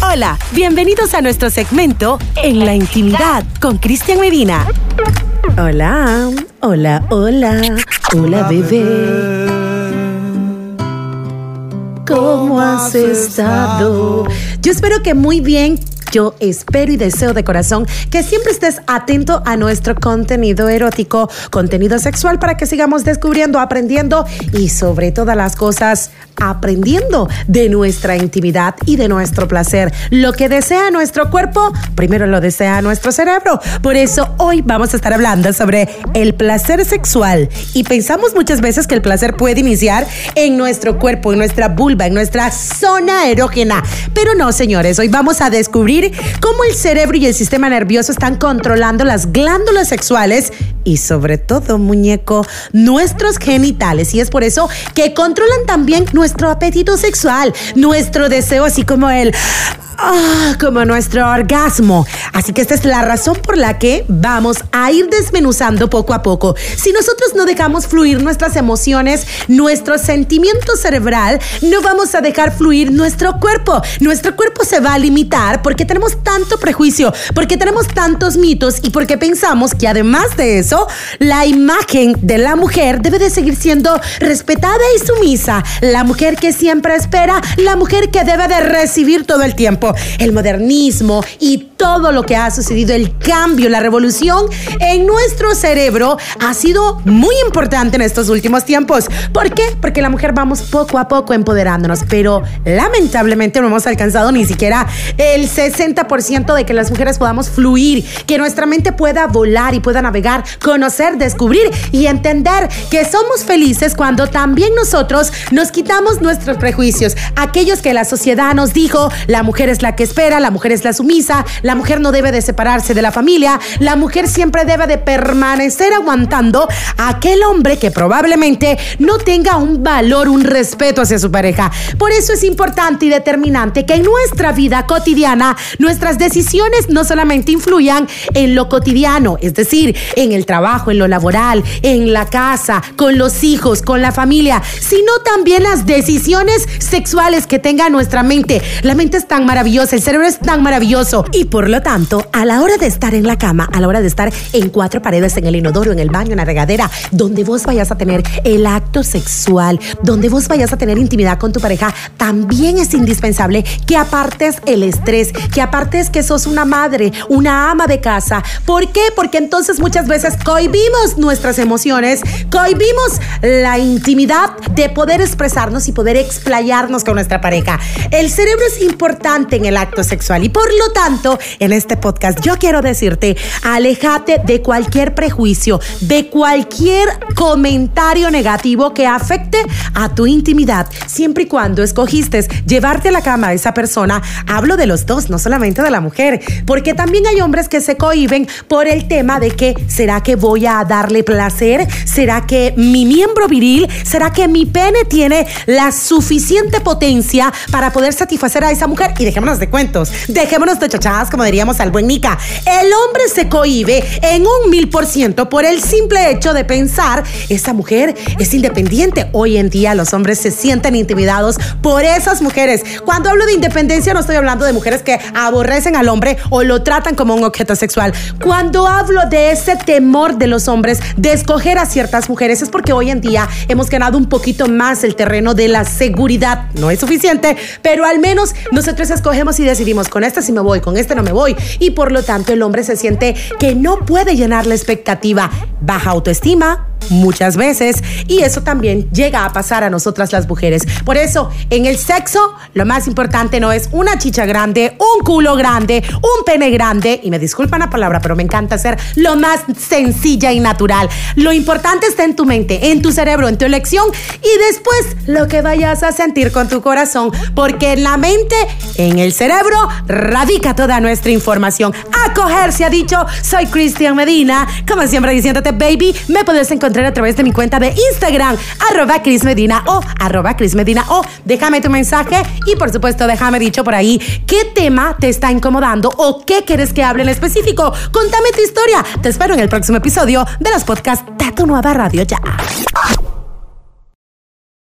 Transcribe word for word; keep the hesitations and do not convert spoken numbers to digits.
Hola, bienvenidos a nuestro segmento En la Intimidad con Cristian Medina. Hola, hola, hola, hola bebé. ¿Cómo has estado? Yo espero que muy bien. Yo espero y deseo de corazón que siempre estés atento a nuestro contenido erótico, contenido sexual, para que sigamos descubriendo, aprendiendo y sobre todas las cosas, aprendiendo de nuestra intimidad y de nuestro placer. Lo que desea nuestro cuerpo, primero lo desea nuestro cerebro. Por eso hoy vamos a estar hablando sobre el placer sexual. Y pensamos muchas veces que el placer puede iniciar en nuestro cuerpo, en nuestra vulva, en nuestra zona erógena. Pero no, señores, hoy vamos a descubrir cómo el cerebro y el sistema nervioso están controlando las glándulas sexuales y sobre todo, muñeco, nuestros genitales. Y es por eso que controlan también nuestro apetito sexual, nuestro deseo, así como el... Ah, como nuestro orgasmo. Así que esta es la razón por la que vamos a ir desmenuzando poco a poco. Si nosotros no dejamos fluir nuestras emociones, nuestro sentimiento cerebral, no vamos a dejar fluir nuestro cuerpo. Nuestro cuerpo se va a limitar porque tenemos tanto prejuicio, porque tenemos tantos mitos y porque pensamos que además de eso, la imagen de la mujer debe de seguir siendo respetada y sumisa. La mujer que siempre espera, la mujer que debe de recibir todo el tiempo. El modernismo y todo lo que ha sucedido, el cambio, la revolución en nuestro cerebro ha sido muy importante en estos últimos tiempos. ¿Por qué? Porque la mujer vamos poco a poco empoderándonos, pero lamentablemente no hemos alcanzado ni siquiera el sesenta por ciento de que las mujeres podamos fluir, que nuestra mente pueda volar y pueda navegar, conocer, descubrir y entender que somos felices cuando también nosotros nos quitamos nuestros prejuicios, aquellos que la sociedad nos dijo: la mujer es la que espera, la mujer es la sumisa, la mujer no debe de separarse de la familia, la mujer siempre debe de permanecer aguantando a aquel hombre que probablemente no tenga un valor, un respeto hacia su pareja. Por eso es importante y determinante que en nuestra vida cotidiana nuestras decisiones no solamente influyan en lo cotidiano, es decir, en el trabajo, en lo laboral, en la casa, con los hijos, con la familia, sino también las decisiones sexuales que tenga nuestra mente. La mente es tan maravillosa, el cerebro es tan maravilloso y por lo tanto, a la hora de estar en la cama, a la hora de estar en cuatro paredes, en el inodoro, en el baño, en la regadera, donde vos vayas a tener el acto sexual, donde vos vayas a tener intimidad con tu pareja, también es indispensable que apartes el estrés, que apartes que sos una madre, una ama de casa. ¿Por qué? Porque entonces muchas veces cohibimos nuestras emociones, cohibimos la intimidad de poder expresarnos y poder explayarnos con nuestra pareja. El cerebro es importante en el acto sexual y por lo tanto, en este podcast yo quiero decirte: aléjate de cualquier prejuicio, de cualquier comentario negativo que afecte a tu intimidad, siempre y cuando escogiste llevarte a la cama a esa persona. Hablo de los dos, no solamente de la mujer, porque también hay hombres que se cohíben por el tema de que ¿será que voy a darle placer? ¿Será que mi miembro viril, será que mi pene tiene la suficiente potencia para poder satisfacer a esa mujer? Y dejémonos de cuentos, dejémonos de chachadas, como diríamos al buen Nica. El hombre se cohíbe en un mil por ciento por el simple hecho de pensar: esa mujer es independiente. Hoy en día los hombres se sienten intimidados por esas mujeres. Cuando hablo de independencia no estoy hablando de mujeres que aborrecen al hombre o lo tratan como un objeto sexual. Cuando hablo de ese temor de los hombres de escoger a ciertas mujeres, es porque hoy en día hemos ganado un poquito más el terreno de la seguridad. No es suficiente, pero al menos nosotros escogemos y decidimos: con este sí me voy, con este no me voy. Y por lo tanto el hombre se siente que no puede llenar la expectativa. Baja autoestima muchas veces, y eso también llega a pasar a nosotras las mujeres. Por eso, en el sexo, lo más importante no es una chicha grande, un culo grande, un pene grande, y me disculpan la palabra, pero me encanta ser lo más sencilla y natural. Lo importante está en tu mente, en tu cerebro, en tu elección, y después lo que vayas a sentir con tu corazón, porque en la mente, en el cerebro, radica toda nuestra información. A coger se ha dicho. Soy Cristian Medina, como siempre diciéndote, baby, me puedes encontrar a través de mi cuenta de Instagram, arroba Cris Medina o arroba Cris Medina o déjame tu mensaje y por supuesto déjame dicho por ahí qué tema te está incomodando o qué quieres que hable en específico. Contame tu historia. Te espero en el próximo episodio de los podcasts de tu nueva radio ya.